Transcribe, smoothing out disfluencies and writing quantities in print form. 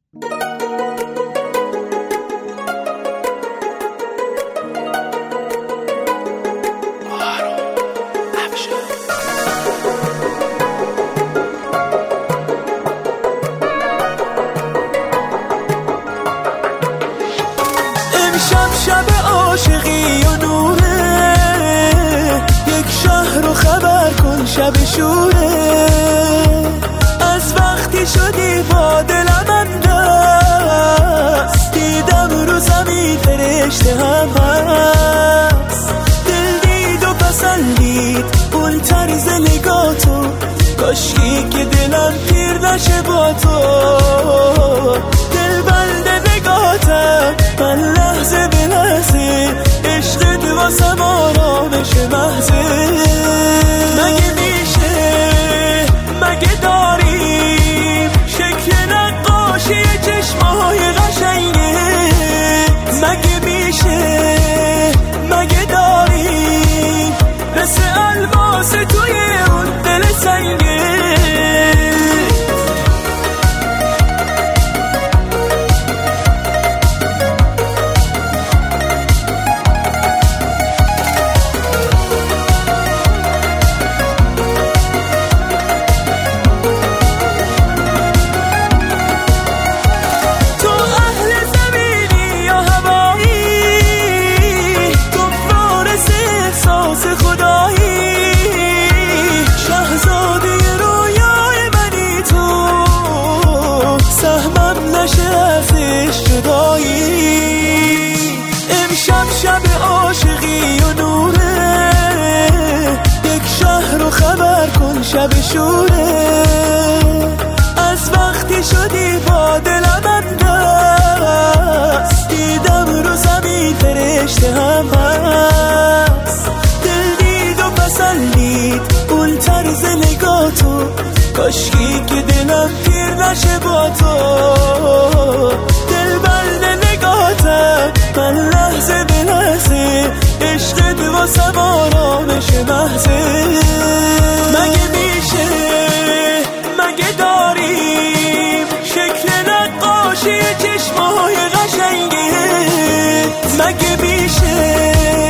امشب شب عاشقی و نوره، یک شهر رو خبر کن شب شوره. از وقتی شدی با دلم اندست، دیدم رو زمین فرشته هم هست. دل دید و پسندید اون طرز نگاتو، کاشکی که دلم پیر نشه با تو. دل بلد نگاتم من لحظه به لحظه، عشقت واسم آرامش محضه. مگه میشه، مگه داریم شکل نقاشی چشمای قشنگه؟ مگه میشه، مگه داریم مثل الماس توی اون دل سنگه؟ امشب شب عاشقی و نوره، یک شهر رو خبر کن شب شوره. از وقتی شدی با دلم اندست، دیدم رو زمین فرشته هم هست. دل دید و پسندید اون طرز نگاتو، کاشکی که دلم پیر نشه با تو. دل بلد نگاتم من لحظه به لحظه، عشقت واسم آرامش محضه. مگه میشه، مگه داریم شکل نقاشی چشمای قشنگه؟ مگه میشه،